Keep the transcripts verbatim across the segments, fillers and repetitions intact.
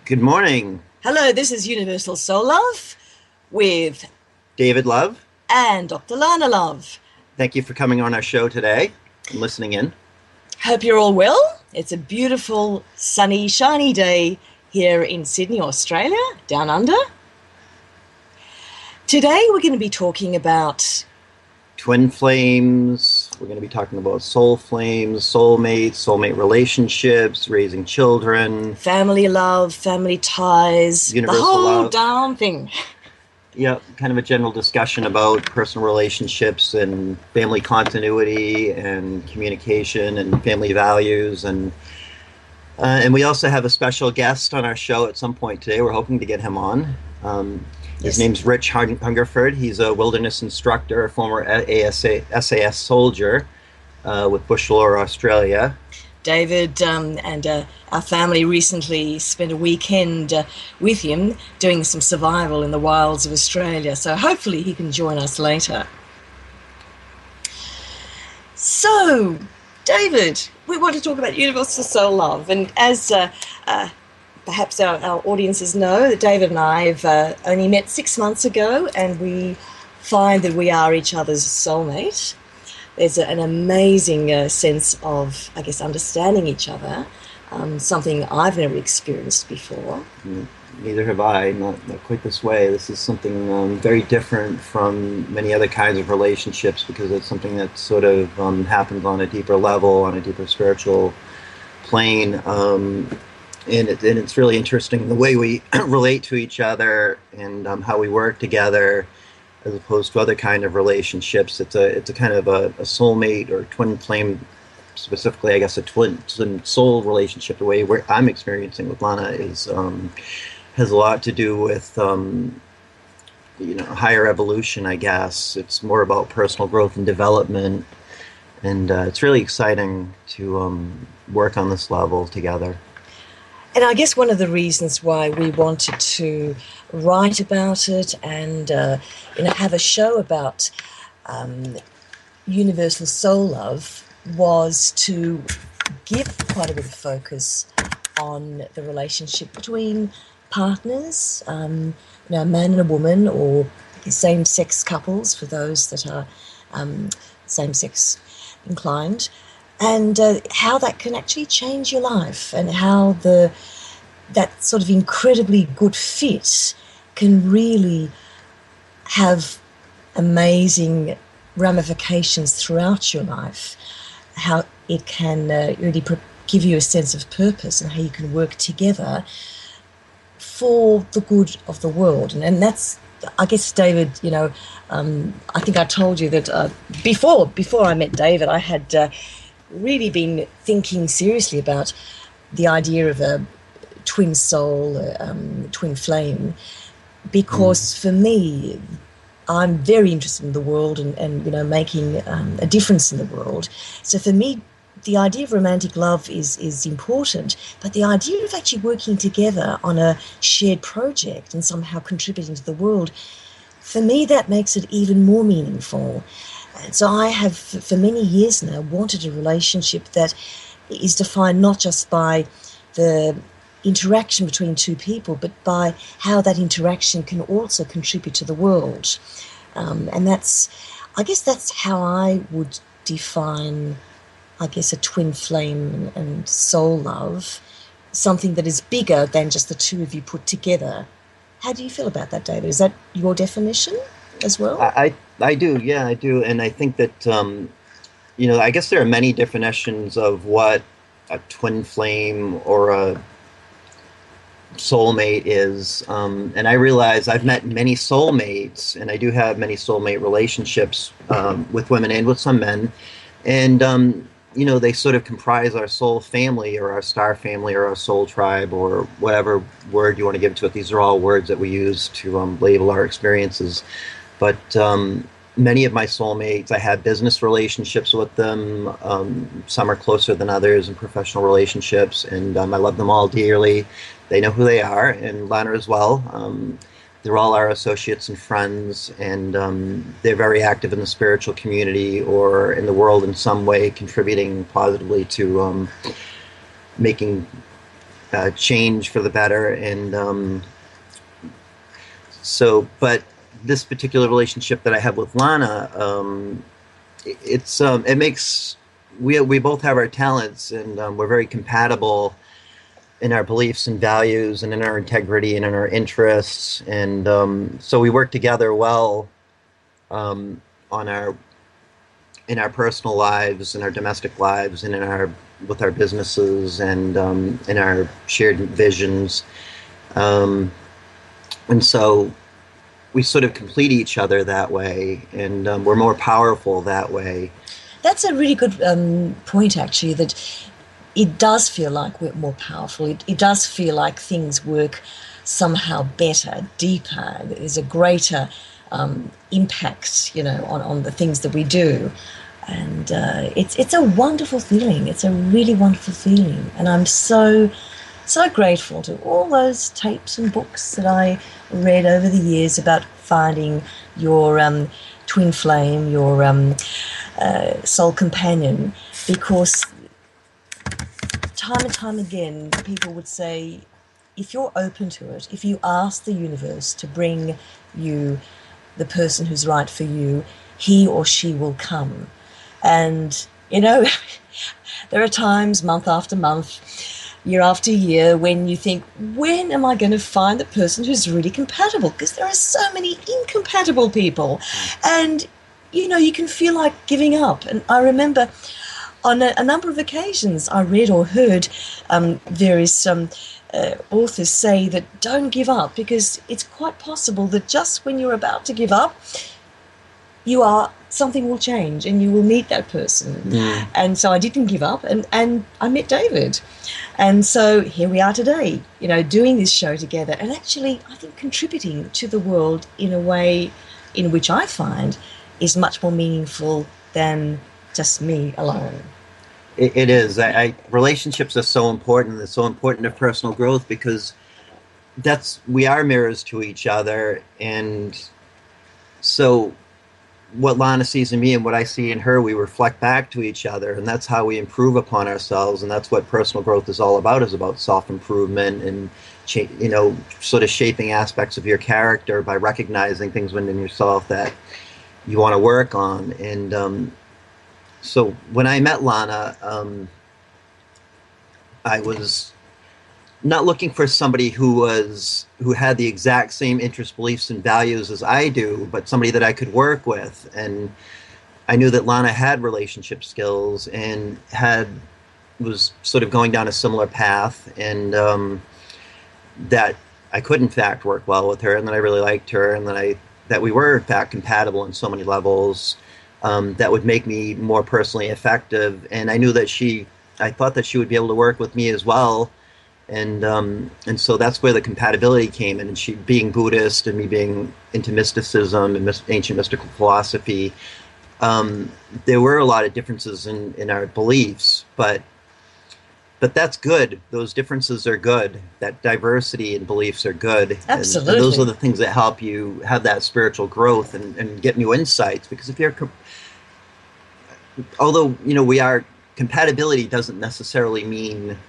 Good morning, Hello, this is Universal Soul Love with David Love. and Doctor Lana Love. Thank you for coming on our show today and listening in. Hope you're all well. It's a beautiful, sunny, shiny day here in Sydney, Australia, down under. Today we're going to be talking about Twin flames. We're going to be talking about soul flames, soulmates, soulmate relationships, raising children. family love, family ties, Universal the whole love. darn thing. Yeah, kind of a general discussion about personal relationships and family continuity and communication and family values. And uh, and we also have a special guest on our show at some point today. We're hoping to get him on. Um, His Yes. name's Rich Hung- Hungerford. He's a wilderness instructor, a former A S A, S A S soldier uh, with Bush Lore, Australia. David um, and uh, our family recently spent a weekend uh, with him doing some survival in the wilds of Australia. So hopefully he can join us later. So, David, we want to talk about Universal Soul Love. And as uh, uh, perhaps our, our audiences know, that David and I have uh, only met six months ago, and we find that we are each other's soulmate. There's a, an amazing uh, sense of, I guess, understanding each other, um, something I've never experienced before. Mm, Neither have I, not, not quite this way. This is something um, very different from many other kinds of relationships because it's something that sort of um, happens on a deeper level, on a deeper spiritual plane. Um, and, it, and it's really interesting the way we relate to each other and um, how we work together, as opposed to other kind of relationships. It's a it's a kind of a, a soulmate or twin flame, specifically, I guess, a twin, twin soul relationship. The way where I'm experiencing with Lana is um, has a lot to do with um, you know higher evolution. I guess it's more about personal growth and development, and uh, it's really exciting to um, work on this level together. And I guess one of the reasons why we wanted to write about it and uh, you know have a show about um, Universal Soul Love was to give quite a bit of focus on the relationship between partners, um, you know, a man and a woman, or same-sex couples for those that are um, same-sex inclined. And uh, how that can actually change your life, and how the that sort of incredibly good fit can really have amazing ramifications throughout your life. How it can uh, really pro- give you a sense of purpose, and how you can work together for the good of the world. And, and that's, I guess, David, you know, um, I think I told you that uh, before before I met David, I had uh, really been thinking seriously about the idea of a twin soul, um, twin flame, because mm. for me, I'm very interested in the world and, and you know, making um, a difference in the world. So for me, the idea of romantic love is is important, but the idea of actually working together on a shared project and somehow contributing to the world, for me, that makes it even more meaningful. And so I have, for many years now, wanted a relationship that is defined not just by the interaction between two people, but by how that interaction can also contribute to the world. Um, and that's, I guess that's how I would define, I guess, a twin flame and, and soul love, something that is bigger than just the two of you put together. How do you feel about that, David? Is that your definition as well? I, I do, yeah, I do. And I think that, um, you know, I guess there are many definitions of what a twin flame or a soulmate is. Um, and I realize I've met many soulmates, and I do have many soulmate relationships um, with women and with some men. And, um, you know, they sort of comprise our soul family or our star family or our soul tribe or whatever word you want to give to it. These are all words that we use to um, label our experiences. But um, many of my soulmates, I have business relationships with them. Um, some are closer than others in professional relationships, and um, I love them all dearly. They know who they are, and Lana as well. Um, they're all our associates and friends, and um, they're very active in the spiritual community or in the world in some way, contributing positively to um, making uh, change for the better. And um, so, but this particular relationship that I have with Lana, um, it's um, it makes we we both have our talents, and um, we're very compatible in our beliefs and values, and in our integrity, and in our interests, and um, so we work together well um, on our in our personal lives, in our domestic lives, and in our with our businesses, and um, in our shared visions, um, and so we sort of complete each other that way, and um, we're more powerful that way. That's a really good um, point, actually, that it does feel like we're more powerful. It, it does feel like things work somehow better, deeper. There's a greater um, impact, you know, on, on the things that we do. And uh, it's it's a wonderful feeling. It's a really wonderful feeling. And I'm so, so grateful to all those tapes and books that I read over the years about finding your um, twin flame, your um, uh, soul companion, because time and time again, people would say, if you're open to it, if you ask the universe to bring you the person who's right for you, he or she will come. And, you know, there are times, month after month, year after year, when you think, when am I going to find the person who's really compatible? Because there are so many incompatible people. And, you know, you can feel like giving up. And I remember on a, a number of occasions I read or heard um, various um, uh, authors say that don't give up, because it's quite possible that just when you're about to give up, you are something will change and you will meet that person. Mm. And so I didn't give up, and, and I met David. And so here we are today, you know, doing this show together, and actually I think contributing to the world in a way in which I find is much more meaningful than just me alone. It, it is. I, I, relationships are so important. They're so important to personal growth, because that's we are mirrors to each other. And so what Lana sees in me and what I see in her, we reflect back to each other, and that's how we improve upon ourselves. And that's what personal growth is all about, is about self-improvement and, you know, sort of shaping aspects of your character by recognizing things within yourself that you want to work on. And um, so when I met Lana, um, I was not looking for somebody who was who had the exact same interests, beliefs, and values as I do, but somebody that I could work with. And I knew that Lana had relationship skills and had was sort of going down a similar path, and um, that I could in fact work well with her, and that I really liked her, and that I that we were in fact compatible on so many levels um, that would make me more personally effective. And I knew that she, I thought that she would be able to work with me as well. And um, and so that's where the compatibility came in. And she being Buddhist and me being into mysticism and mis- ancient mystical philosophy, um, there were a lot of differences in, in our beliefs, but but that's good. Those differences are good. That diversity in beliefs are good. Absolutely. And, and those are the things that help you have that spiritual growth and, and get new insights. Because if you're, although, you know, we are, compatibility doesn't necessarily mean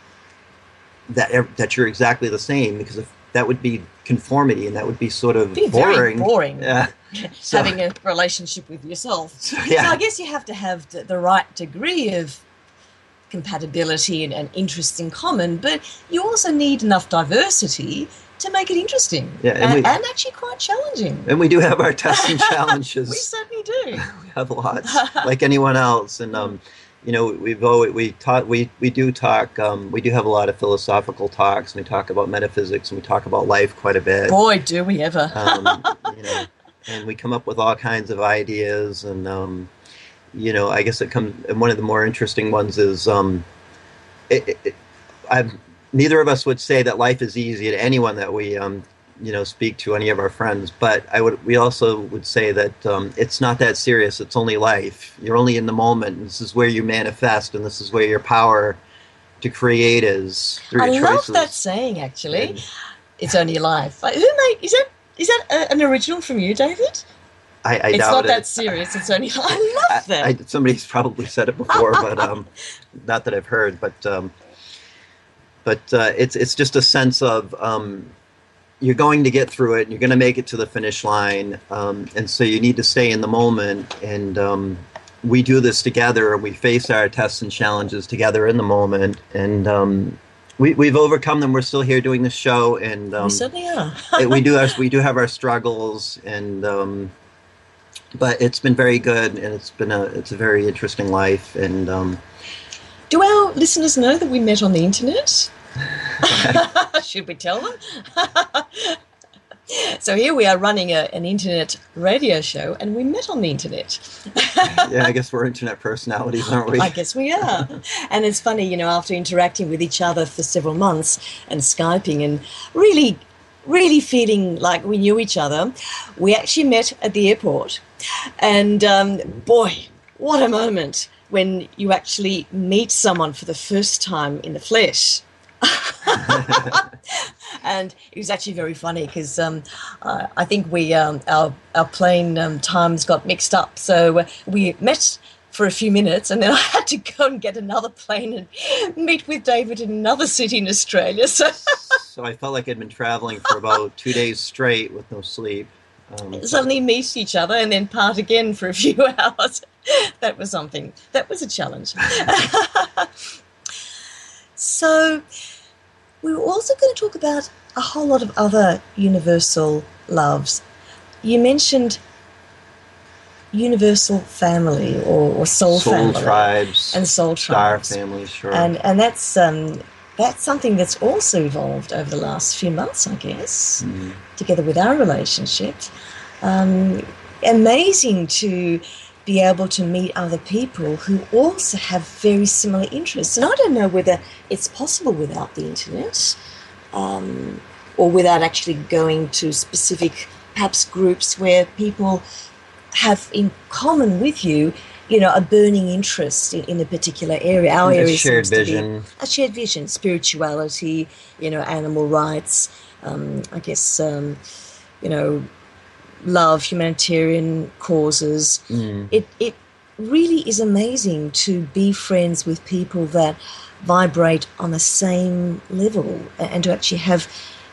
that that you're exactly the same, because if that would be conformity, and that would be sort of be boring. Very boring. Yeah. So, having a relationship with yourself. So, yeah. So I guess you have to have the, the right degree of compatibility and, and interests in common, but you also need enough diversity to make it interesting. Yeah, and, and, we, and actually quite challenging. And we do have our tests and challenges. We certainly do. We have lots, like anyone else. And um, you know, we've always we talk we we do talk. Um, we do have a lot of philosophical talks, and we talk about metaphysics, and we talk about life quite a bit. Boy, do we ever! um, you know, and we come up with all kinds of ideas, and um, you know, I guess it comes. And one of the more interesting ones is, um, it, it, it, I've neither of us would say that life is easy to anyone that we um, you know, speak to, any of our friends, but I would we also would say that um, it's not that serious. It's only life. You're only in the moment. This is where you manifest, and this is where your power to create is through I your love choices. that saying, actually. And it's only life. Like, who made is that? Is that a, an original from you, David? I, I it's doubt not it. that serious. It's only. I love that. I, I, somebody's probably said it before, but um, not that I've heard. But um, but uh, it's it's just a sense of um, you're going to get through it, and you're going to make it to the finish line, um, and so you need to stay in the moment. And um, we do this together, and we face our tests and challenges together in the moment, and um, we, we've overcome them. We're still here doing the show, and um, We certainly are. we do have, we do have our struggles, and um, but it's been very good, and it's been a it's a very interesting life. And um, Do our listeners know that we met on the internet? Should we tell them? So here we are running a, an internet radio show, and we met on the internet. yeah, I guess we're internet personalities, aren't we? I guess we are. And it's funny, you know, after interacting with each other for several months and Skyping and really, really feeling like we knew each other, we actually met at the airport. And um, boy, what a moment when you actually meet someone for the first time in the flesh. And it was actually very funny because um, uh, I think we um, our our plane um, times got mixed up, so uh, we met for a few minutes, and then I had to go and get another plane and meet with David in another city in Australia. So, so I felt like I'd been traveling for about two days straight with no sleep. Um, suddenly meet each other and then part again for a few hours. That was something. That was a challenge. So we were also going to talk about a whole lot of other universal loves. You mentioned universal family or, or soul, soul family. tribes And soul star tribes. families, sure. And and that's um, that's something that's also evolved over the last few months, I guess, mm. together with our relationship. Um, amazing to be able to meet other people who also have very similar interests. And I don't know whether it's possible without the internet um, or without actually going to specific, perhaps, groups where people have in common with you, you know, a burning interest in, in a particular area. Our a area shared seems vision. to be a shared vision, spirituality, you know, animal rights, um, I guess, um, you know, love, humanitarian causes. Mm. It it really is amazing to be friends with people that vibrate on the same level and to actually have,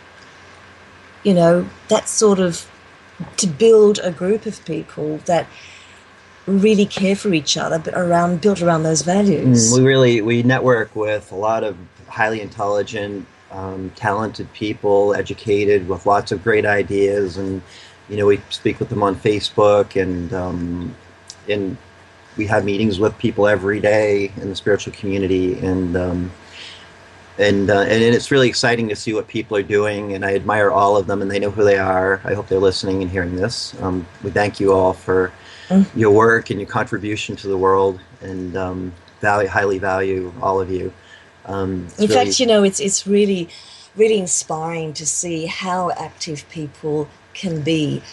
you know, that sort of, to build a group of people that really care for each other, but around built around those values. Mm, we really we network with a lot of highly intelligent, um, talented people, educated, with lots of great ideas, and you know we speak with them on Facebook, and um, and we have meetings with people every day in the spiritual community, and um, and uh, and it's really exciting to see what people are doing, and I admire all of them, and they know who they are. I hope they're listening and hearing this. Um, we thank you all for mm. your work and your contribution to the world, and um, value, highly value all of you. Um, in really, fact, you know, it's it's really, really inspiring to see how active people can be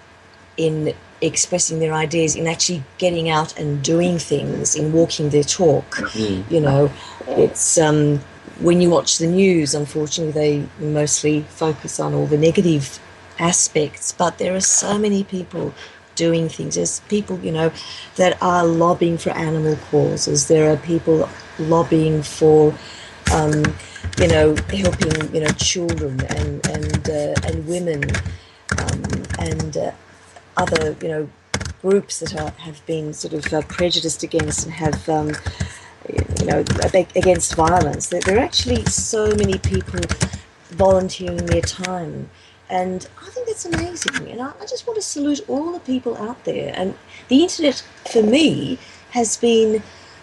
in expressing their ideas, in actually getting out and doing things, in walking their talk. Mm. You know, it's um, when you watch the news, unfortunately, they mostly focus on all the negative aspects, but there are so many people doing things. There's people, you know, that are lobbying for animal causes. There are people lobbying for, um, you know, helping, you know, children and and uh, and women um, and uh, other, you know, groups that are, have been sort of uh, prejudiced against and have, um, you know, against violence. There, there are actually so many people volunteering their time. And I think that's amazing. And I, I just want to salute all the people out there. And the internet, for me, has been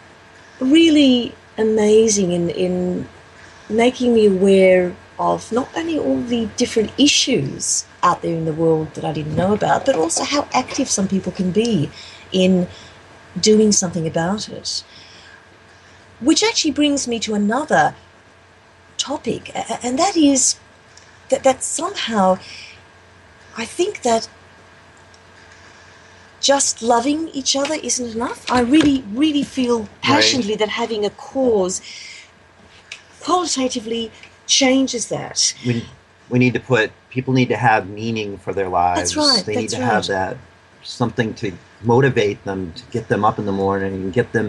really amazing in, in making me aware of not only all the different issues out there in the world that I didn't know about, but also how active some people can be in doing something about it. Which actually brings me to another topic, and that is that, that somehow I think that just loving each other isn't enough. I really, really feel passionately right. that having a cause qualitatively changes that. We, we need to put, people need to have meaning for their lives. That's right. They that's need to right. have that, something to motivate them, to get them up in the morning and get them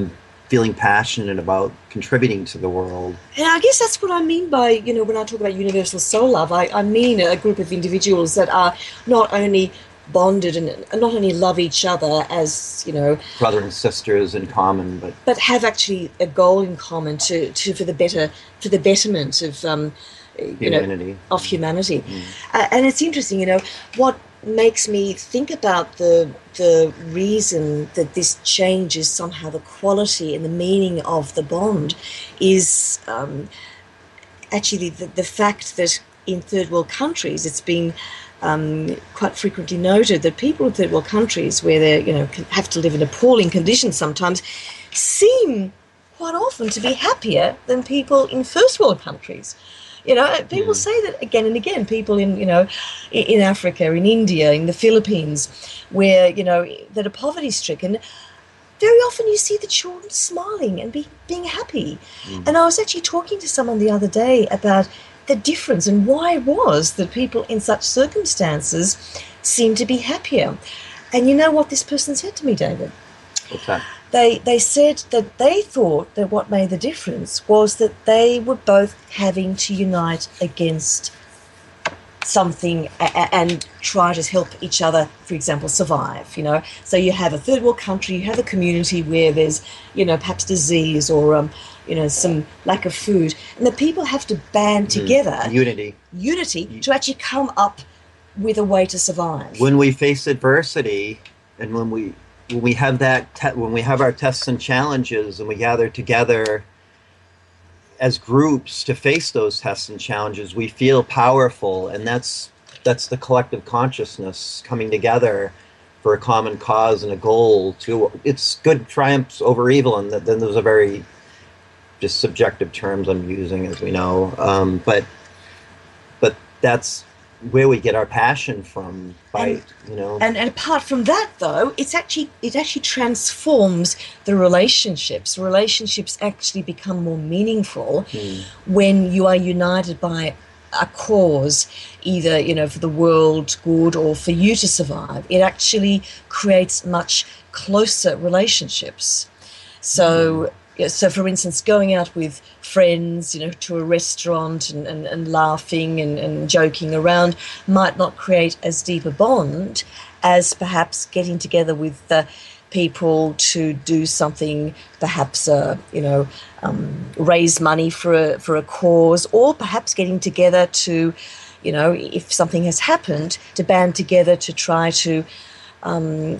feeling passionate about contributing to the world. And I guess that's what I mean by, you know, when I talk about universal soul love, I, I mean a group of individuals that are not only bonded and, and not only love each other as, you know, brother and sisters in common, but but have actually a goal in common to, to for the better for the betterment of um, you humanity. know, of humanity. Mm. Uh, and it's interesting, you know, what makes me think about the the reason that this changes somehow the quality and the meaning of the bond is um, actually the, the fact that in third world countries it's been um, quite frequently noted that people in third world countries where they you know have to live in appalling conditions sometimes seem quite often to be happier than people in first world countries. You know, people Mm. say that again and again. People in, you know, in, in Africa, in India, in the Philippines, where, you know, that are poverty-stricken, very often you see the children smiling and be, being happy. Mm. And I was actually talking to someone the other day about the difference and why it was that people in such circumstances seem to be happier. And you know what this person said to me, David? What's that? They they said that they thought that what made the difference was that they were both having to unite against something a- and try to help each other, for example, survive, you know. So you have a third world country, you have a community where there's, you know, perhaps disease or, um, you know, some lack of food. And the people have to band together, Mm. Unity. unity, to actually come up with a way to survive. When we face adversity and when we when we have that te- when we have our tests and challenges and we gather together as groups to face those tests and challenges, we feel powerful, and that's that's the collective consciousness coming together for a common cause and a goal. To it's good triumphs over evil, and then those are very just subjective terms I'm using, as we know. Um, but but that's where we get our passion from. By And- you know, And, and apart from that, though, it's actually it actually transforms the relationships. Relationships actually become more meaningful Hmm. when you are united by a cause, either you know for the world good or for you to survive. It actually creates much closer relationships. So. Yeah, so, for instance, going out with friends, you know, to a restaurant and, and, and laughing and, and joking around might not create as deep a bond as perhaps getting together with uh, people to do something, perhaps, uh, you know, um, raise money for a, for a cause, or perhaps getting together to, you know, if something has happened, to band together to try to um,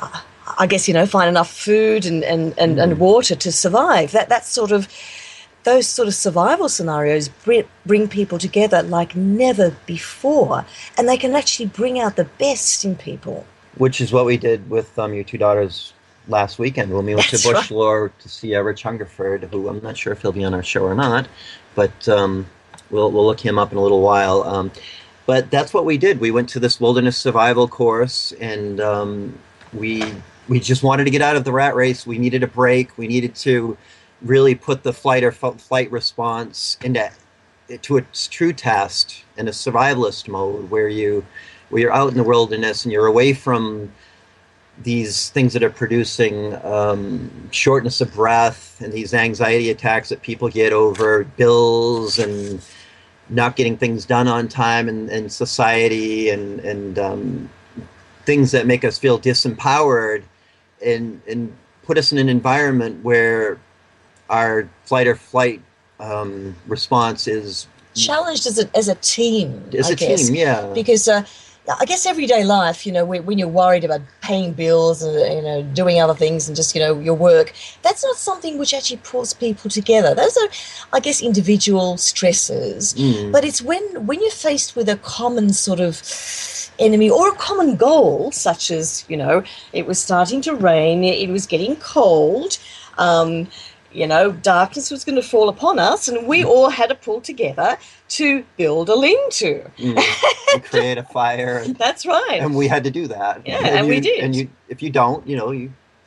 I guess, you know, find enough food and, and, and, Mm. and water to survive. That that sort of, those sort of survival scenarios bring, bring people together like never before, and they can actually bring out the best in people. Which is what we did with um, your two daughters last weekend when we went That's to Bush right. Lore to see uh, Rich Hungerford, who I'm not sure if he'll be on our show or not, but um, we'll we'll look him up in a little while. Um, but that's what we did. We went to this wilderness survival course, and um, we we just wanted to get out of the rat race. We needed a break. We needed to really put the flight or f- flight response into to its true test in a survivalist mode, where you where you're out in the wilderness and you're away from these things that are producing um, shortness of breath and these anxiety attacks that people get over bills and not getting things done on time in, in society, and and um, things that make us feel disempowered, and and put us in an environment where our flight or flight um, response is Challenged as a, as a team, as I a guess. team, yeah. Because uh, I guess everyday life, you know, when, when you're worried about paying bills and, you know, doing other things and just, you know, your work, that's not something which actually pulls people together. Those are, I guess, individual stresses. Mm. But it's when, when you're faced with a common sort of enemy or a common goal, such as, you know, it was starting to rain, it was getting cold, um, you know, darkness was going to fall upon us, and we all had to pull together to build a lean-to. Mm. We create a fire, and, That's right. and we had to do that. Yeah, and we you, did. And you, if you don't, you know, you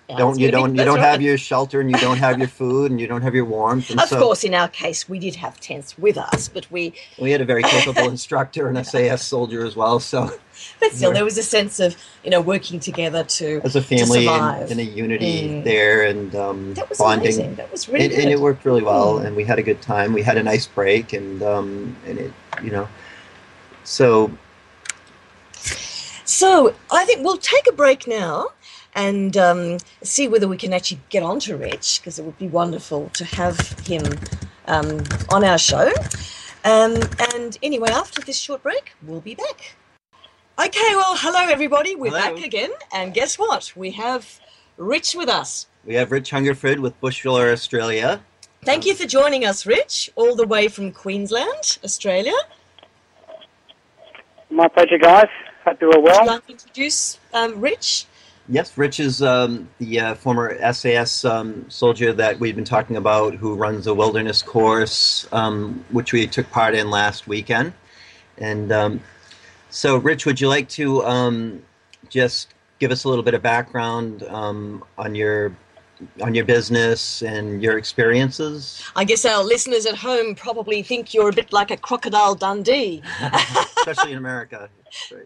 Yeah, don't it's you gonna be, don't you that's don't have right. your shelter and you don't have your food and you don't have your warmth, and Of so course, in our case, we did have tents with us, but we, we had a very capable instructor, an S A S soldier as well. So but still, we're there was a sense of, you know, working together to as a to family in, in a survive. unity Mm. there and um, That was bonding, amazing. That was really and, and it good. worked really well. Mm. And we had a good time. We had a nice break, and um, and it, you know, so So I think we'll take a break now and um, see whether we can actually get on to Rich, because it would be wonderful to have him um, on our show. Um, and anyway, after this short break, we'll be back. Okay, well, hello everybody. We're hello. back again, and guess what? We have Rich with us. We have Rich Hungerford with Bushviller Australia. Thank you for joining us, Rich, all the way from Queensland, Australia. My pleasure, guys. Hope you're all Would you well. like to introduce um, Rich? Yes, Rich is um, the uh, former S A S um, soldier that we've been talking about, who runs a wilderness course, um, which we took part in last weekend. And um, so, Rich, would you like to um, just give us a little bit of background um, on your on your business and your experiences? I guess our listeners at home probably think you're a bit like a Crocodile Dundee. Especially in America. Right.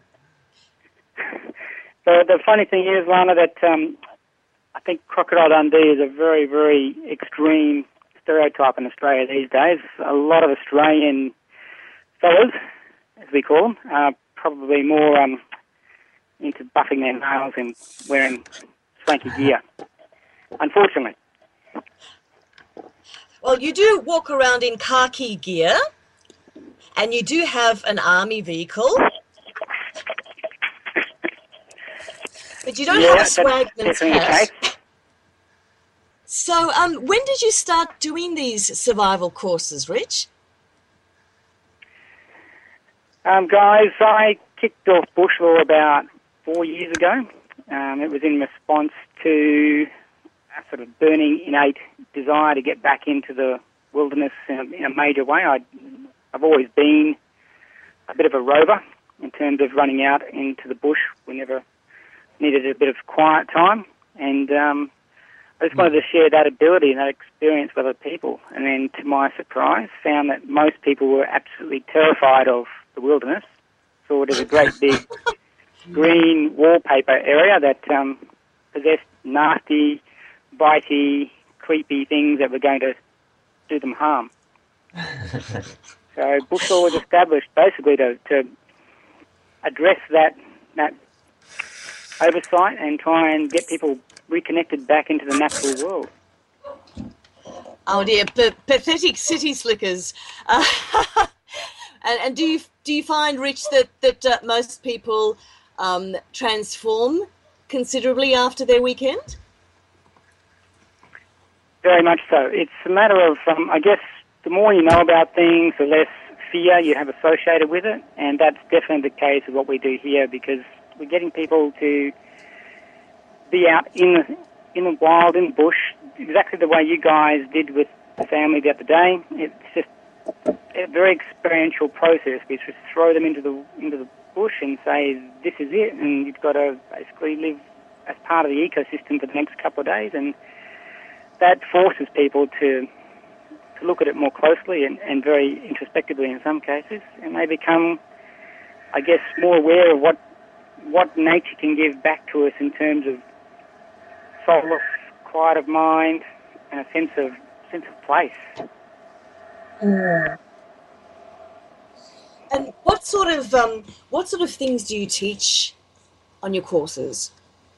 So the funny thing is, Lana, that um, I think Crocodile Dundee is a very, very extreme stereotype in Australia these days. A lot of Australian fellas, as we call them, are probably more um, into buffing their nails and wearing swanky gear, unfortunately. Well, you do walk around in khaki gear, and you do have an army vehicle, but you don't Yeah, have a that's swagman's definitely the hat. case. So, um, when did you start doing these survival courses, Rich? Um, guys, I kicked off Bushville about four years ago. Um, it was in response to a sort of burning innate desire to get back into the wilderness in a, in a major way. I'd, I've always been a bit of a rover in terms of running out into the bush whenever needed a bit of quiet time, and um, I just wanted to share that ability and that experience with other people. And then, to my surprise, found that most people were absolutely terrified of the wilderness. Saw it as a great big green wallpaper area that um, possessed nasty, bitey, creepy things that were going to do them harm. So Bushville was established basically to, to address that that oversight and try and get people reconnected back into the natural world. Oh dear, p- pathetic city slickers. Uh, and, and do you do you find, Rich, that that uh, most people um, transform considerably after their weekend? Very much so. It's a matter of, um, I guess, the more you know about things, the less fear you have associated with it, and that's definitely the case of what we do here, because we're getting people to be out in the, in the wild, in the bush, exactly the way you guys did with the family the other day. It's just a very experiential process. We just throw them into the into the bush and say, this is it, and you've got to basically live as part of the ecosystem for the next couple of days, and that forces people to to look at it more closely and, and very introspectively in some cases, and they become, I guess, more aware of what what nature can give back to us in terms of solace, quiet of mind, and a sense of sense of place. Mm. And what sort of um, what sort of things do you teach on your courses?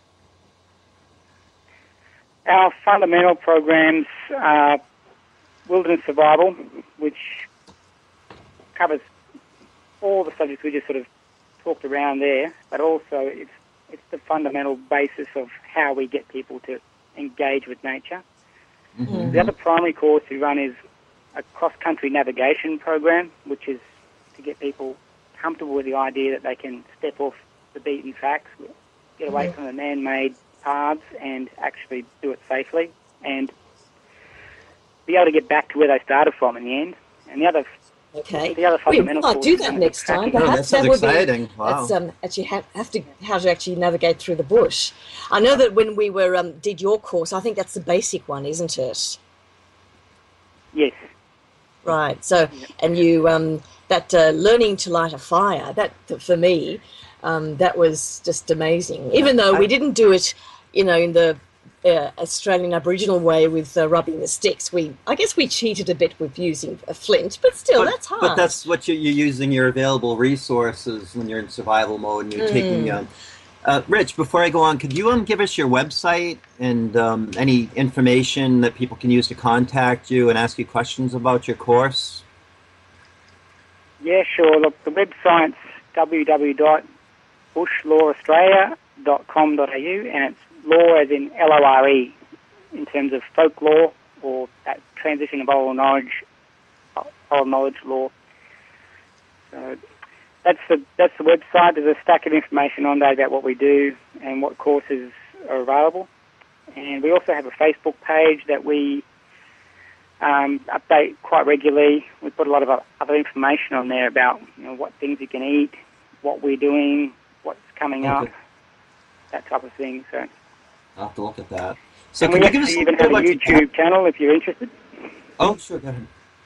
Our fundamental programs are wilderness survival, which covers all the subjects we just sort of talked around there, but also it's it's the fundamental basis of how we get people to engage with nature. Mm-hmm. The other primary course we run is a cross-country navigation program, which is to get people comfortable with the idea that they can step off the beaten tracks, get away Mm-hmm. from the man-made paths and actually do it safely and be able to get back to where they started from in the end. And the other Okay, The other we fundamental might do course that is next time. tracking. Oh, that Perhaps sounds that would exciting. be Wow. that's um, actually have, have to how to actually navigate through the bush. I know that when we were um, did your course, I think that's the basic one, isn't it? Yes. Right. So, Yeah. and you um, that uh, learning to light a fire, that for me, um, that was just amazing. Even though we I- didn't do it, you know, in the uh, Australian Aboriginal way with uh, rubbing the sticks, we I guess we cheated a bit with using a flint, but still, But, that's hard. but that's what you, you're using your available resources when you're in survival mode and you're taking. Um, uh, Rich, before I go on, could you um, give us your website and um, any information that people can use to contact you and ask you questions about your course? Yeah, sure. Look, the website's w w w dot bush law australia dot com dot a u, and it's law as in L O R E, in terms of folklore or that transition of oral knowledge, oral knowledge law. So that's the that's the website. There's a stack of information on there about what we do and what courses are available. And we also have a Facebook page that we um, update quite regularly. We put a lot of other information on there about, you know, what things you can eat, what we're doing, what's coming Okay. up, that type of thing. So, I'll have to look at that. So and can we you give us actually a even little have bit a about your YouTube channel if you're interested. Oh, sure, go ahead.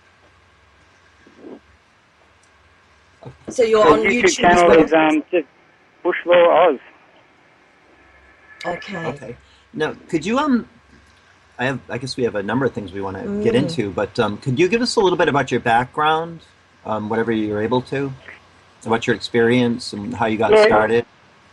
So you're The on YouTube, YouTube as channel well? is um, just Bush Law Oz. Okay. Okay. Now, could you um, I have, I guess we have a number of things we want to Mm. get into, but um, could you give us a little bit about your background, um, whatever you're able to, about your experience and how you got Yeah. started?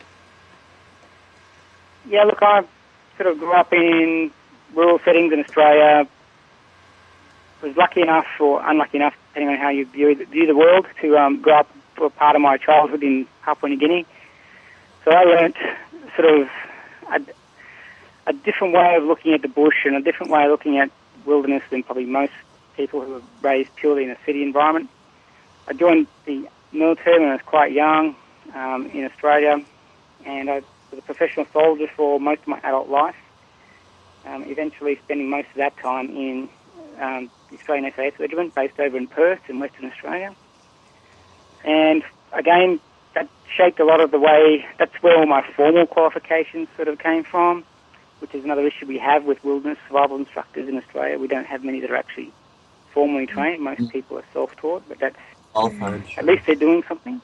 Yeah, look, I sort of grew up in rural settings in Australia. Was lucky enough, or unlucky enough, depending on how you view, view the world, to um, grow up for part of my childhood in Papua New Guinea. So I learnt sort of a, a different way of looking at the bush and a different way of looking at wilderness than probably most people who are raised purely in a city environment. I joined the military when I was quite young um, in Australia, and I was a professional soldier for most of my adult life, um, eventually spending most of that time in um, the Australian S A S Regiment based over in Perth in Western Australia. And again, that shaped a lot of the way, that's where all my formal qualifications sort of came from, which is another issue we have with wilderness survival instructors in Australia. We don't have many that are actually formally trained. Most people are self-taught, but that's, All fine, sure. at least they're doing something.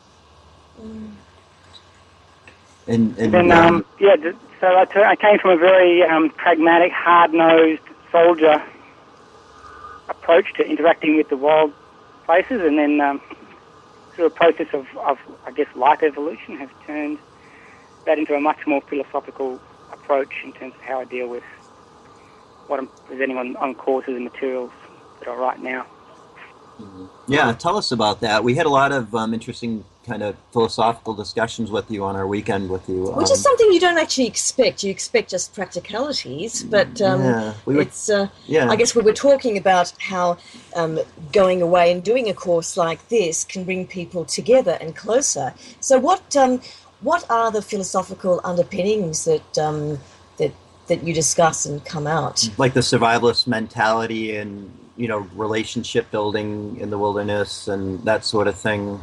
And, and Then, um, um, yeah, th- so I, t- I came from a very um, pragmatic, hard-nosed soldier approach to interacting with the wild places, and then um, through a process of, of, I guess, life evolution, has turned that into a much more philosophical approach in terms of how I deal with what I'm presenting on, on courses and materials that I write now. yeah, tell us about that. We had a lot of um, interesting kind of philosophical discussions with you on our weekend with you. Which um, is something you don't actually expect. You expect just practicalities, but um, Yeah, we were- it's. Uh, yeah. I guess we were talking about how um, going away and doing a course like this can bring people together and closer. So, what um, what are the philosophical underpinnings that um, that that you discuss and come out? like the survivalist mentality and, you know, relationship building in the wilderness and that sort of thing.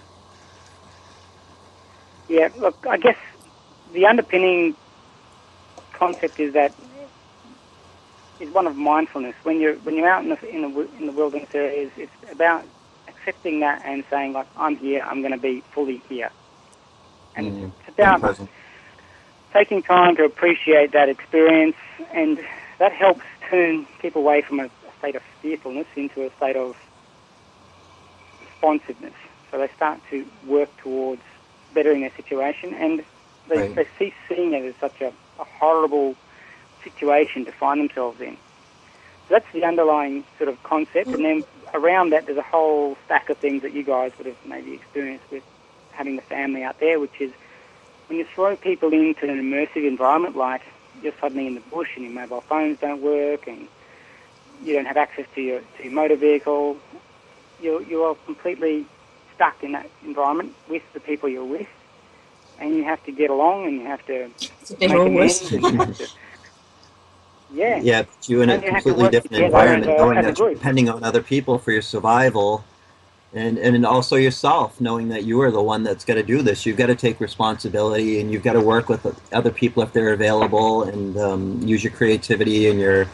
Yeah, look, I guess the underpinning concept is that is one of mindfulness. When you're when you're out in the in the, wi- in the wilderness areas, it's about accepting that and saying, like, I'm here, I'm going to be fully here, and Mm, it's being about present. taking time to appreciate that experience, and that helps turn people away from a, a state of fearfulness into a state of responsiveness. So they start to work towards bettering their situation, and they, Right. they cease seeing it as such a, a horrible situation to find themselves in. So that's the underlying sort of concept, and then around that there's a whole stack of things that you guys would have maybe experienced with having the family out there, which is when you throw people into an immersive environment, like you're suddenly in the bush and your mobile phones don't work and you don't have access to your, to your motor vehicle, you're, you're completely stuck in that environment with the people you're with, and you have to get along and you have to It's a make bit amends. worse. And you have to, yeah. Yeah, put you in a And you have to completely work different together environment, as a- knowing as a that you're group. depending on other people for your survival. And and also yourself, knowing that you are the one that's got to do this. You've got to take responsibility, and you've got to work with other people if they're available, and um, use your creativity and your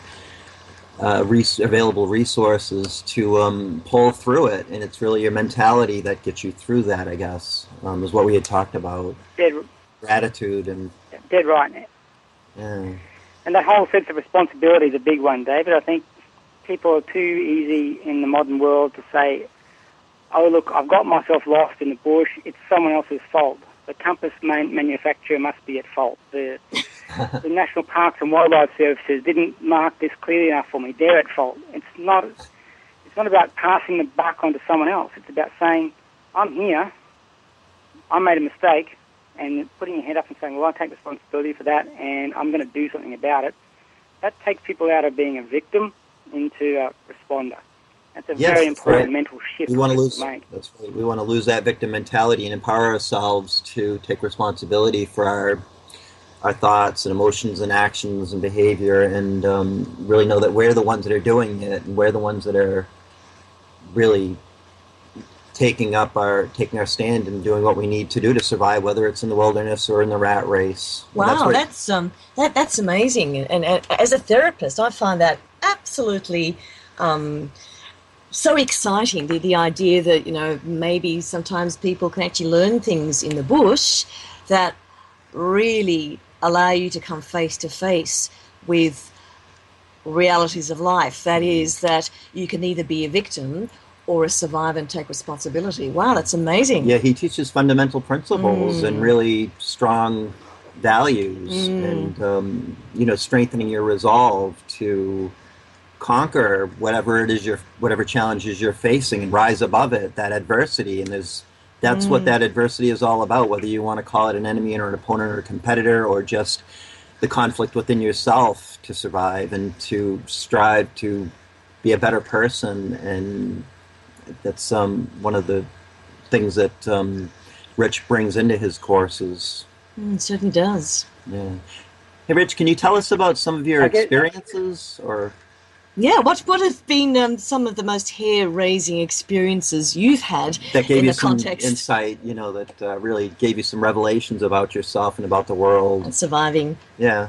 uh, res- available resources to um, pull through it. And it's really your mentality that gets you through that, I guess, um, is what we had talked about. Dead, Gratitude and dead right now. yeah. And that whole sense of responsibility is a big one, David. I think people are too easy in the modern world to say, oh, look, I've got myself lost in the bush. It's someone else's fault. The compass man- manufacturer must be at fault. The, the National Parks and Wildlife Services didn't mark this clearly enough for me. They're at fault. It's not, it's not about passing the buck on to someone else. It's about saying, I'm here, I made a mistake, and putting your head up and saying, well, I take responsibility for that, and I'm going to do something about it. That takes people out of being a victim into a responder. That's a Yes, very that's important right. mental shift We want to to lose. make. That's right. We want to lose that victim mentality and empower ourselves to take responsibility for our our thoughts and emotions and actions and behavior, and um, really know that we're the ones that are doing it, and we're the ones that are really taking up our taking our stand and doing what we need to do to survive, whether it's in the wilderness or in the rat race. Wow, that's, what, that's um, that that's amazing. And, and as a therapist, I find that absolutely um, so exciting. The the idea that, you know, maybe sometimes people can actually learn things in the bush that really allow you to come face to face with realities of life. That is, that you can either be a victim or a survivor and take responsibility. Wow, that's amazing. Yeah, he teaches fundamental principles Mm. and really strong values, Mm. and um, you know, strengthening your resolve to conquer whatever it is you're, whatever challenges you're facing, and rise above it, that adversity. And there's that's Mm. what that adversity is all about. Whether you want to call it an enemy or an opponent or a competitor, or just the conflict within yourself to survive and to strive to be a better person. And that's um, one of the things that um, Rich brings into his courses. Mm, it certainly does. Yeah. Hey, Rich, can you tell us about some of your I get- experiences? Or Yeah, what what have been um, some of the most hair-raising experiences you've had that gave in you the some context insight, you know, that uh, really gave you some revelations about yourself and about the world? of surviving? Yeah.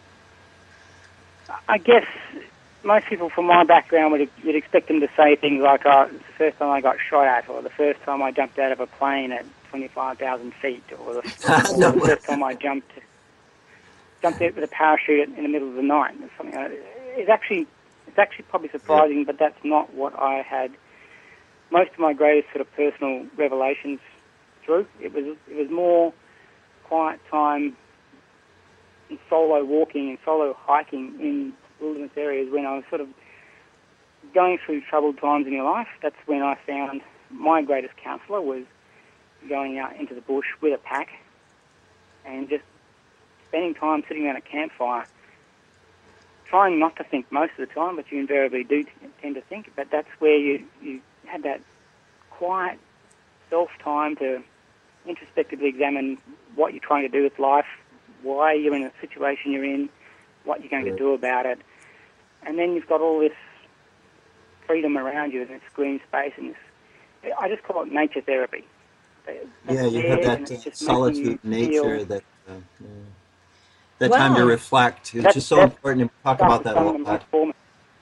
I guess most people from my background would you'd expect them to say things like, oh, it's the first time I got shot at, or the first time I jumped out of a plane at twenty-five thousand feet, or the, or the first time I jumped jumped out with a parachute in the middle of the night. Or something. like that. It's actually, it's actually probably surprising, but that's not what I had most of my greatest sort of personal revelations through. It was it was more quiet time and solo walking and solo hiking in wilderness areas when I was sort of going through troubled times in your life. That's when I found my greatest counsellor was going out into the bush with a pack and just spending time sitting around a campfire, trying not to think most of the time, but you invariably do t- tend to think. But that's where you, you had that quiet self-time to introspectively examine what you're trying to do with life, why you're in the situation you're in, what you're going to do about it. And then you've got all this freedom around you in this green space. And this, I just call it nature therapy. That's Yeah, you there, have and that it's uh, just making solitude you nature, feel- that uh, yeah. that time to Wow. reflect. It's That's- just so that's important, and we talk That about was that a some of the lot. most formative.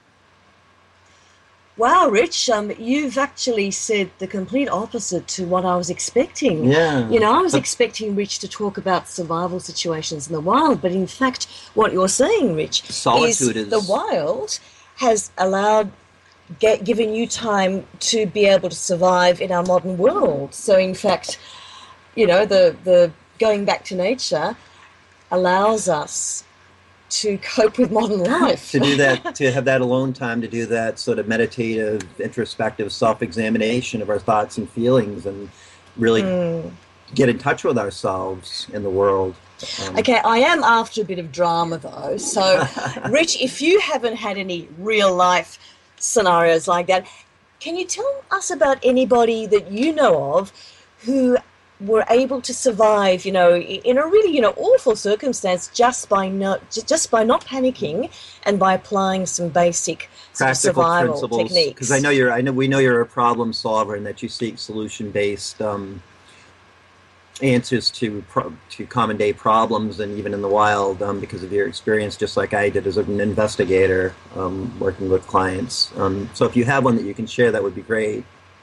Wow, Rich, um, you've actually said the complete opposite to what I was expecting. Yeah. You know, I was But- expecting Rich to talk about survival situations in the wild, but in fact, what you're saying, Rich, Solitude is- the wild has allowed, get, given you time to be able to survive in our modern world. So, in fact, you know, the the going back to nature allows us to cope with modern life. to do that, to have that alone time, to do that sort of meditative, introspective self-examination of our thoughts and feelings, and really Mm. get in touch with ourselves in the world. Um, Okay, I am after a bit of drama though. So, Rich, if you haven't had any real life scenarios like that, can you tell us about anybody that you know of who were able to survive, you know, in a really, you know, awful circumstance just by not just by not panicking and by applying some basic sort of Practical survival principles, because I techniques. know you're, I know we know you're a problem solver and that you seek solution based um, answers to pro- to common day problems, and even in the wild, um, because of your experience, just like I did as an investigator um, working with clients. Um, so if you have one that you can share, that would be great.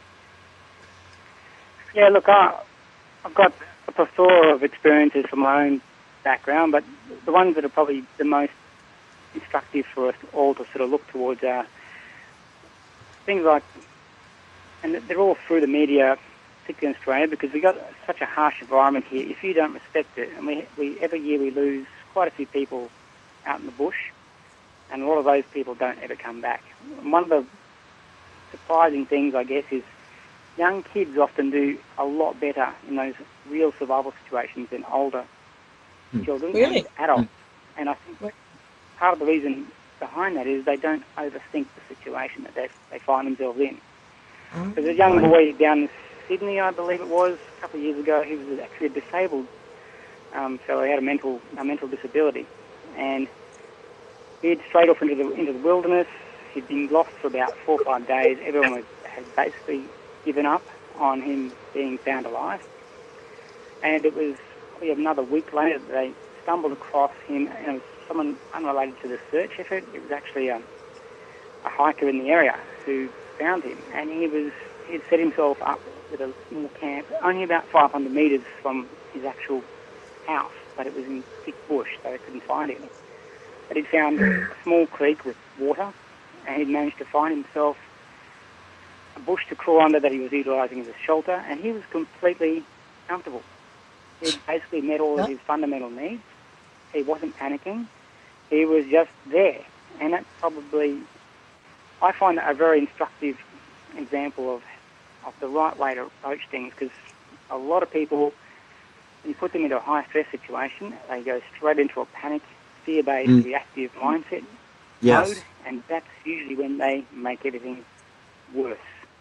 Yeah, look, I, I've got a plethora of experiences from my own background, but the ones that are probably the most instructive for us all to sort of look towards are things like, and they're all through the media, particularly in Australia, because we've got such a harsh environment here. If you don't respect it, and we, we every year we lose quite a few people out in the bush, and a lot of those people don't ever come back. And one of the surprising things, I guess, is young kids often do a lot better in those real survival situations than older mm. children really? and adults. Mm. And I think part of the reason behind that is they don't overthink the situation that they, they find themselves in. Mm. There's a young boy down in Sydney, I believe it was, a couple of years ago. He was actually disabled, um, so he had a mental a mental disability, and he'd strayed off into the into the wilderness. He'd been lost for about four or five days. Everyone was, had basically given up on him being found alive, and it was probably another week later that they stumbled across him, and it was someone unrelated to the search effort. It was actually a, a hiker in the area who found him, and he was he'd set himself up with a small camp only about five hundred metres from his actual house, but it was in thick bush, so they couldn't find him. But he'd found a small creek with water, and he'd managed to find himself a bush to crawl under that he was utilising as a shelter, and he was completely comfortable. He'd basically met all of his fundamental needs. He wasn't panicking. He was just there. And that's probably, I find that a very instructive example of, of the right way to approach things, because a lot of people, when you put them into a high-stress situation, they go straight into a panic, fear-based, mm. reactive mindset yes. mode, and that's usually when they make everything worse.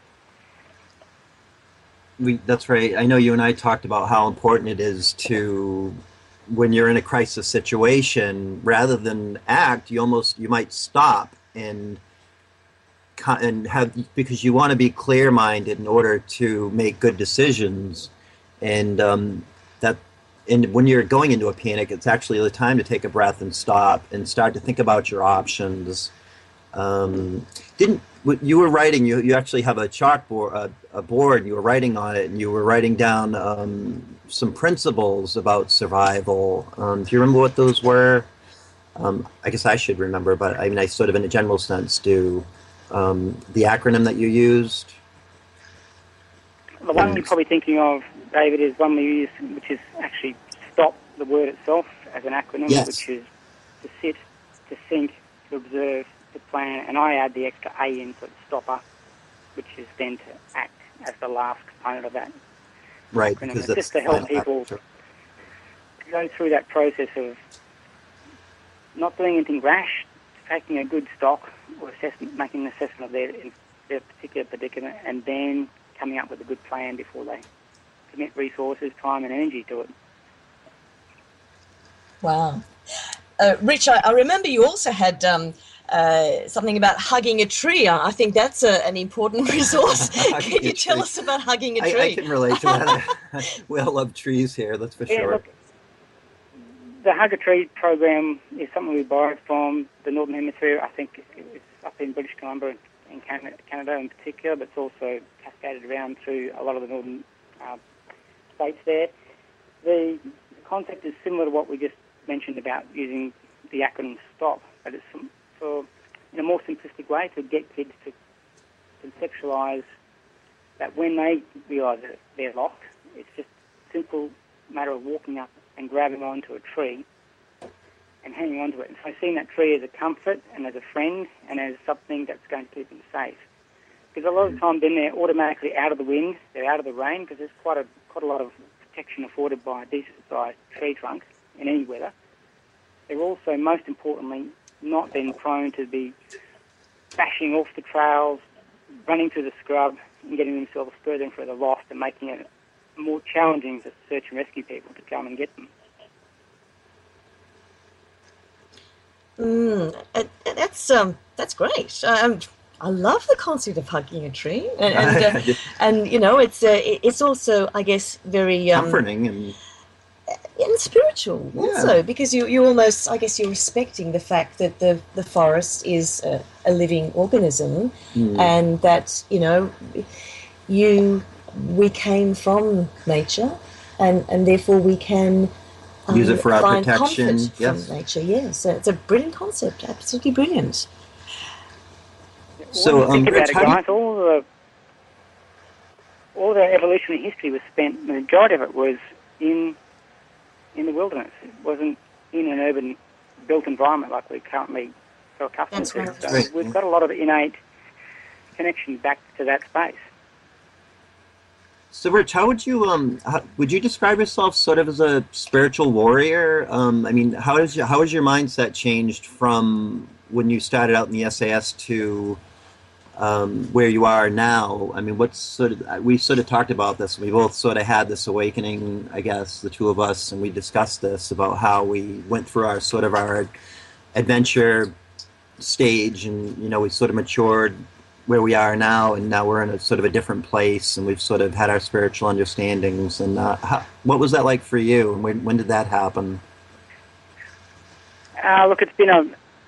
We, that's right. I know you and I talked about how important it is to, when you're in a crisis situation, rather than act, you almost, you might stop and and have, because you want to be clear-minded in order to make good decisions, and um, that, and when you're going into a panic, it's actually the time to take a breath and stop and start to think about your options. Um, didn't you were writing? You you actually have a chalkboard, a, a board. You were writing on it, and you were writing down um, some principles about survival. Um, do you remember what those were? Um, I guess I should remember, but I mean, I sort of, in a general sense, do. Um, the acronym that you used. The one you're probably thinking of, David, is one we use, which is actually STOP, the word itself, as an acronym, yes. which is to sit, to think, to observe, to plan, and I add the extra A in, so it's stopper, which is then to act as the last component of that right, acronym. Because it's just to help people to go through that process of not doing anything rash, taking a good stock or assessment, making an assessment of their, their particular predicament, and then coming up with a good plan before they commit resources, time and energy to it. Wow. Uh, Rich, I, I remember you also had um, uh, something about hugging a tree. I think that's a, an important resource. Can you tell us about hugging a tree? I, I can relate to that. We all love trees here, that's for yeah, sure. Look, the Hug a Tree program is something we borrowed from the Northern Hemisphere. I think it's up in British Columbia, in Canada, Canada in particular, but it's also cascaded around through a lot of the northern uh, states there. The concept is similar to what we just mentioned about using the acronym STOP, but it's for, in a more simplistic way, to get kids to conceptualise that when they realise that they're lost, it's just a simple matter of walking up and grabbing onto a tree and hanging onto it. And so seeing that tree as a comfort and as a friend and as something that's going to keep them safe. Because a lot of the time then they're automatically out of the wind, they're out of the rain, because there's quite a quite a lot of protection afforded by a decent-sized tree trunk in any weather. They're also, most importantly, not then prone to be bashing off the trails, running through the scrub and getting themselves further and further lost and making it more challenging for search and rescue people to come and get them. Mm, and, and that's um, that's great. Um, I love the concept of hugging a tree, and and, uh, and you know, it's uh, it's also, I guess, very um, comforting and and spiritual also, yeah. because you you almost, I guess, you're respecting the fact that the the forest is a, a living organism, mm. and that, you know, you we came from nature, and and therefore we can. Um, use it for our find protection. Comfort yes. from nature, yes. So it's a brilliant concept, absolutely brilliant. So, um, think about it, guys. You... All the all the evolutionary history was spent. The majority of it was in in the wilderness. It wasn't in an urban built environment like we're currently so accustomed That's to. right. So right. we've got a lot of innate connection back to that space. So, Rich, how would you um how, would you describe yourself sort of as a spiritual warrior? Um, I mean, how has your, how has your mindset changed from when you started out in the S A S to um, where you are now? I mean, what's sort of we sort of talked about this. We both sort of had this awakening, I guess, the two of us, and we discussed this about how we went through our sort of our adventure stage, and you know, we sort of matured where we are now, and now we're in a sort of a different place, and we've sort of had our spiritual understandings. And uh, how, what was that like for you, and when, when did that happen? Uh, look, it's been a,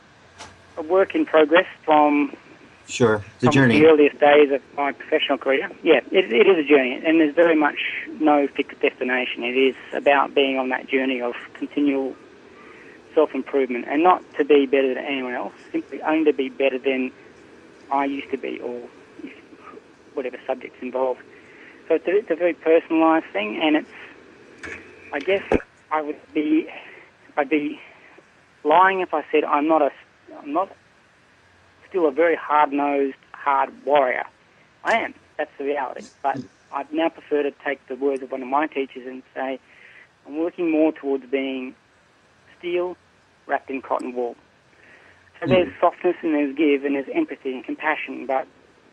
a work in progress from sure the from journey. the earliest days of my professional career. Yeah, it, it is a journey, and there's very much no fixed destination. It is about being on that journey of continual self-improvement, and not to be better than anyone else, simply only to be better than I used to be, or whatever subjects involved. So it's a, it's a very personalised thing, and it's, I guess I would be, I'd be lying if I said I'm not a, I'm not still a very hard-nosed, hard warrior. I am. That's the reality. But I'd now prefer to take the words of one of my teachers and say, I'm working more towards being steel wrapped in cotton wool. So there's softness and there's give and there's empathy and compassion, but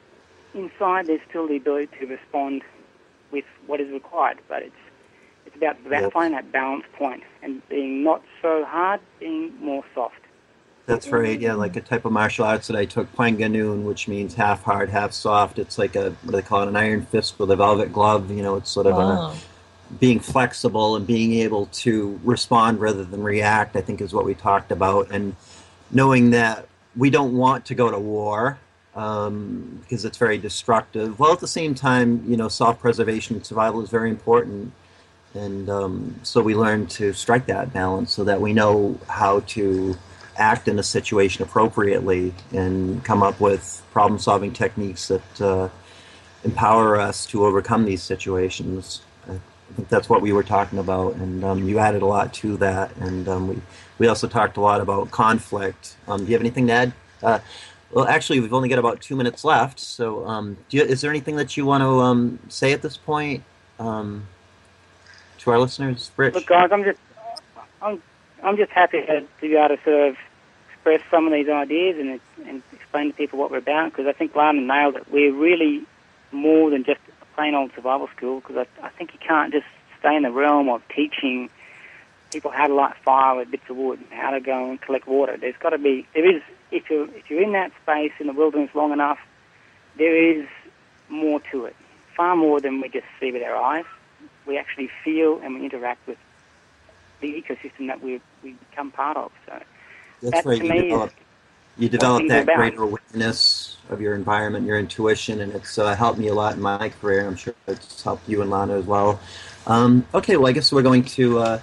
inside there's still the ability to respond with what is required. But it's it's about, about yep. finding that balance point and being not so hard, being more soft. That's right, yeah, like a type of martial arts that I took, Panganoon, which means half hard, half soft. It's like a, what do they call it, an iron fist with a velvet glove. You know, it's sort of wow. a, being flexible and being able to respond rather than react, I think is what we talked about. And knowing that we don't want to go to war um, because it's very destructive. While at the same time, you know, self-preservation and survival is very important. And um, so we learn to strike that balance so that we know how to act in a situation appropriately and come up with problem-solving techniques that uh, empower us to overcome these situations. I think that's what we were talking about, and um, you added a lot to that. And um, we we also talked a lot about conflict. Um, do you have anything to add? Uh, well, actually, we've only got about two minutes left. So, um, do you, is there anything that you want to um, say at this point um, to our listeners, Rich? Look, guys, I'm just I'm I'm just happy to, to be able to sort of express some of these ideas and and explain to people what we're about, because I think Lana nailed it. We're really more than just a plain old survival school, because I, I think you can't just stay in the realm of teaching people how to light fire with bits of wood and how to go and collect water. There's got to be, there is, if you're, if you're in that space in the wilderness long enough, there is more to it, far more than we just see with our eyes. We actually feel and we interact with the ecosystem that we we become part of. So that's that, right. to You me, develop, is you develop that about. greater awareness of your environment, your intuition, and it's uh, helped me a lot in my career. I'm sure it's helped you and Lana as well. Um, okay, well, I guess we're going to uh,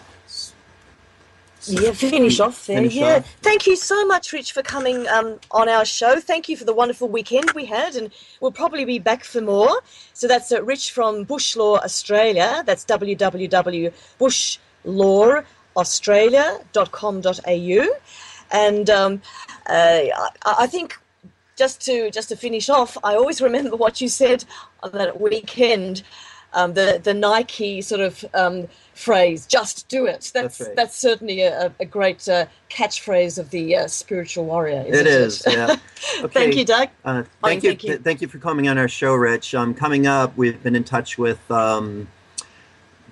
Yeah, finish off there. Finish yeah. off. Thank you so much, Rich, for coming um, on our show. Thank you for the wonderful weekend we had, and we'll probably be back for more. So that's uh, Rich from Bush Law Australia. That's w w w dot bush law australia dot com dot a u. And um, uh, I, I think just to just to finish off, I always remember what you said on that weekend. Um, the the Nike sort of um, phrase, "Just do it." That's That's right. that's certainly a, a great uh, catchphrase of the uh, spiritual warrior. Isn't It is, it? yeah. Okay. Thank you, Doug. Uh, Fine, thank you, thank you. th- thank you for coming on our show, Rich. Um, coming up, we've been in touch with um,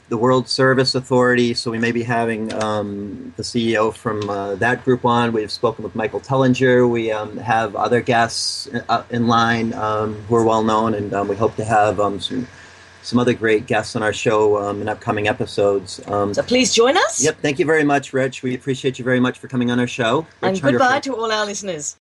the World Service Authority, so we may be having um, the C E O from uh, that group on. We've spoken with Michael Tellinger. We um, have other guests uh, in line um, who are well known, and um, we hope to have um, some some other great guests on our show um, in upcoming episodes. Um, So please join us. Yep. Thank you very much, Rich. We appreciate you very much for coming on our show. Rich And goodbye Hungerford. to all our listeners.